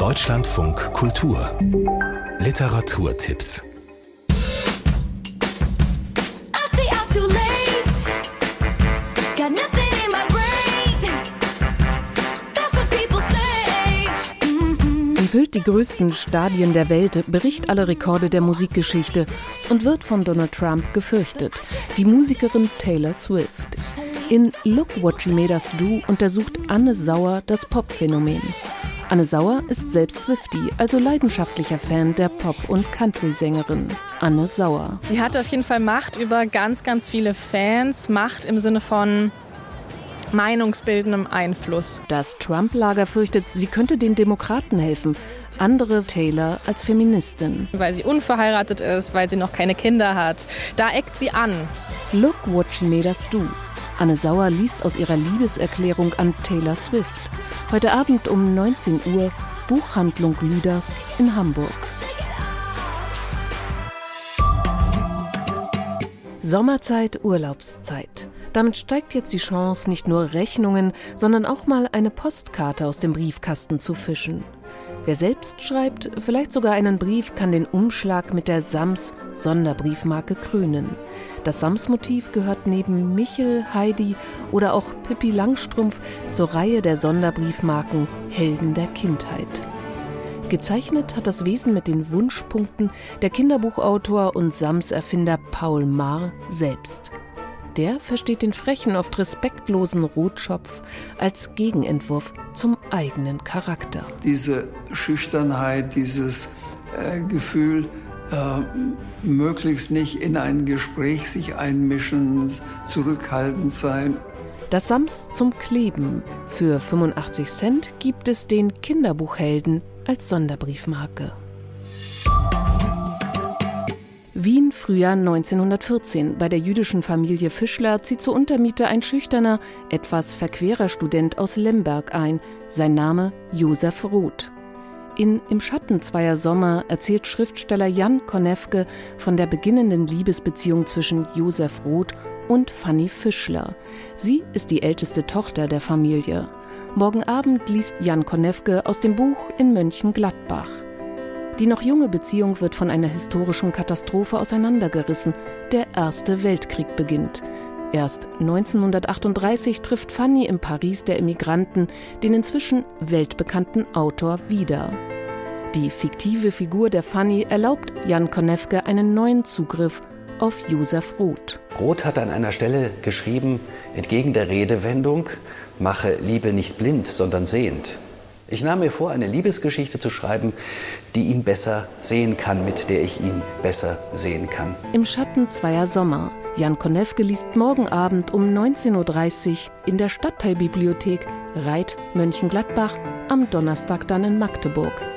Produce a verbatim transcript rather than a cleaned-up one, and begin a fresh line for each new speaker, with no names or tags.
Deutschlandfunk Kultur Literaturtipps.
Sie füllt die größten Stadien der Welt, bricht alle Rekorde der Musikgeschichte und wird von Donald Trump gefürchtet. Die Musikerin Taylor Swift. In Look What She Made Us Do untersucht Anne Sauer das Pop-Phänomen. Anne Sauer ist selbst Swiftie, also leidenschaftlicher Fan der Pop- und Country-Sängerin. Anne Sauer.
Sie hat auf jeden Fall Macht über ganz, ganz viele Fans. Macht im Sinne von meinungsbildendem Einfluss.
Das Trump-Lager fürchtet, sie könnte den Demokraten helfen. Andere Taylor als Feministin.
Weil sie unverheiratet ist, weil sie noch keine Kinder hat. Da eckt sie an.
Look What She Made Us Do. Anne Sauer liest aus ihrer Liebeserklärung an Taylor Swift. Heute Abend um neunzehn Uhr, Buchhandlung Lüders in Hamburg. Sommerzeit, Urlaubszeit. Damit steigt jetzt die Chance, nicht nur Rechnungen, sondern auch mal eine Postkarte aus dem Briefkasten zu fischen. Wer selbst schreibt, vielleicht sogar einen Brief, kann den Umschlag mit der Sams Sonderbriefmarke krönen. Das Sams-Motiv gehört neben Michel, Heidi oder auch Pippi Langstrumpf zur Reihe der Sonderbriefmarken Helden der Kindheit. Gezeichnet hat das Wesen mit den Wunschpunkten der Kinderbuchautor und Sams-Erfinder Paul Maar selbst. Der versteht den frechen, oft respektlosen Rotschopf als Gegenentwurf zum eigenen Charakter.
Diese Schüchternheit, dieses äh, Gefühl, äh, möglichst nicht in ein Gespräch sich einmischen, zurückhaltend sein.
Das Sams zum Kleben. Für fünfundachtzig Cent gibt es den Kinderbuchhelden als Sonderbriefmarke. Wien, Frühjahr neunzehnhundertvierzehn. Bei der jüdischen Familie Fischler zieht zur Untermiete ein schüchterner, etwas verquerer Student aus Lemberg ein. Sein Name Josef Roth. In Im Schatten zweier Sommer erzählt Schriftsteller Jan Konefke von der beginnenden Liebesbeziehung zwischen Josef Roth und Fanny Fischler. Sie ist die älteste Tochter der Familie. Morgen Abend liest Jan Konefke aus dem Buch In Mönchengladbach. Die noch junge Beziehung wird von einer historischen Katastrophe auseinandergerissen. Der Erste Weltkrieg beginnt. Erst neunzehnhundertachtunddreißig trifft Fanny im Paris der Emigranten den inzwischen weltbekannten Autor wieder. Die fiktive Figur der Fanny erlaubt Jan Konefke einen neuen Zugriff auf Josef Roth.
Roth hat an einer Stelle geschrieben, entgegen der Redewendung, mache Liebe nicht blind, sondern sehend. Ich nahm mir vor, eine Liebesgeschichte zu schreiben, die ihn besser sehen kann, mit der ich ihn besser sehen kann.
Im Schatten zweier Sommer. Jan Konefke liest morgen Abend um neunzehn Uhr dreißig in der Stadtteilbibliothek Reit Mönchengladbach, am Donnerstag dann in Magdeburg.